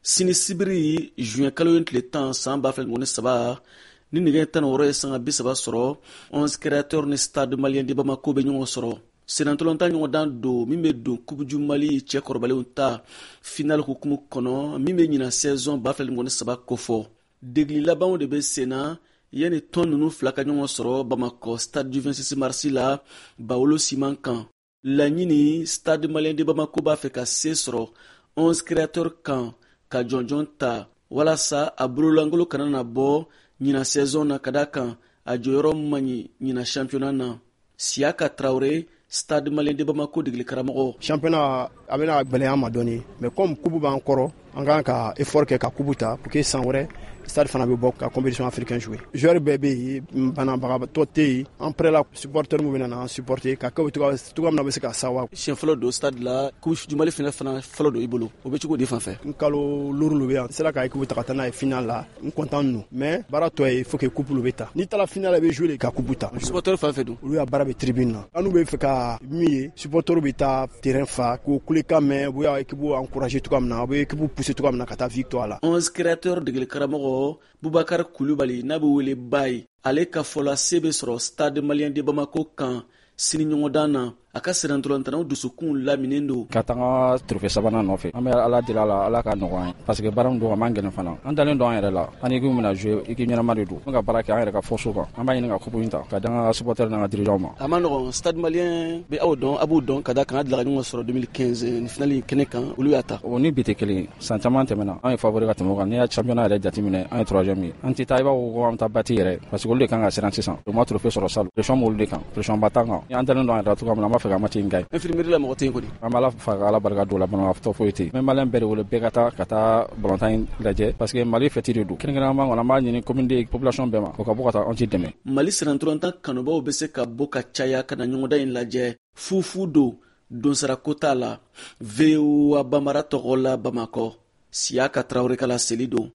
sini sibiri juin kalo tile 10 san 2013 ni nɛgɛ 16 ye sanga 30 sɔrɔ 11 créateurs ni stade malien de Bamako bɛ ɲɔgɔn sɔrɔ senatolonta ɲɔgɔn dan don min bɛ don Coupe du Mali cɛ kɔrɔbalenw ta final hukumu kɔnɔ min bɛ ɲina saison 2013 kofɔ degli labanw de bɛ senna yanni tɔn ninnu fila ka ɲɔgɔn sɔrɔ Bamako stade du 26 mars la Bawolo siman kan laɲini stade malien de Bamako b'a fɛ ka se sɔrɔ 11 créateurs kan ka jɔnjɔn ta walasa a bololangolo kana na bɔ ɲina saison na ka da kan a jɔyɔrɔ man ɲi ɲina championnat na Siaka Traoré stade malien de Bamako degeli karamɔgɔ championnat a bɛna gbɛlɛya ma dɔɔni mais comme kubu b'an kɔrɔ an kan ka effort kɛ ka kubu ta pour que san wɛrɛ stade fana bɛ bɔ ka compétition africaine jouer joueur bɛɛ bɛ yen banabagatɔ tɛ yen an prêt la supporter mu bɛna na supporter ka kɛ cogoya min na bɛ se ka sawa siɲɛ fɔlɔ don stade la Coupe du Mali fana fɔlɔ don i bolo o bɛ cogo di fan fɛ n kalo luru bɛ yan sera ka équipe ta ka taa n'a ye final la n content non mais baara tɔ ye faut que coupe bɛ ta ni taara final la i bɛ jouer ka coupe ta supporter fan fɛ don olu ya baara bɛ tribune na anu bɛ fɛ ka min ye supporter bɛ taa terrain fa ko kulekan mɛn u bɛ équipe encourager cogoya min na u bɛ équipe pousser cogoya min na ka taa victoire la 11 créateurs degeli karamɔgɔ Boubacar Koulibaly n'a bɛ wele Baye ale ka fɔla se bɛ sɔrɔ stade malien de Bamako kan sini ɲɔgɔndan na a ka serantolantanaw dusukun laminen don ka tanga trophée sabanan nɔfɛ an bɛ ala deli la ala ka nɔgɔya ye parce que baara min don a man gɛlɛn fana an dalen don an yɛrɛ la an équipe bɛna jouer équipe ɲɛnama de don an ka baara kɛ an yɛrɛ ka force kan an b'a ɲini ka coupe in ta ka di an ka supporter n'an ka dirigeants ma a ma nɔgɔn stade malien bɛ aw dɔn a b'u dɔn ka da kan a dilan ka ɲɔgɔn sɔrɔ 2015 ni finale kɛnɛ kan olu y'a ta o ni bi tɛ kelen san caman tɛmɛna an ye favori ka tɛmɛ o kan n'i y'a championnat yɛrɛ jateminɛ an ye 3e ye an tɛ taa i b'a fɔ ko an bɛ taa bati yɛrɛ parce que olu de kan ka siran sisan u ma trophée sɔrɔ salle pression b'olu de kan pression ba t'an kan an dalen don an yɛrɛ la cogoya min na an b'a fɛ ka match in gagne infirmerie la mɔgɔ tɛ yen kɔni an b'a la fa ka ala barika don la banabagatɔ foyi tɛ yen malien bɛɛ de wele bɛɛ ka taa balontan in lajɛ parce que Mali fɛti de don kɛrɛnkɛrɛnnama kɔnɔ an b'a ɲini commune de population bɛɛ ma o ka bɔ ka taa an t'i dɛmɛ Mali serantolontan kanubaw bɛ se ka bɔ ka caya ka na ɲɔgɔndan in lajɛ fufu don donsarako t'a la VOA Bambara tɔgɔ la Bamakɔ Siaka Traoré kala seli don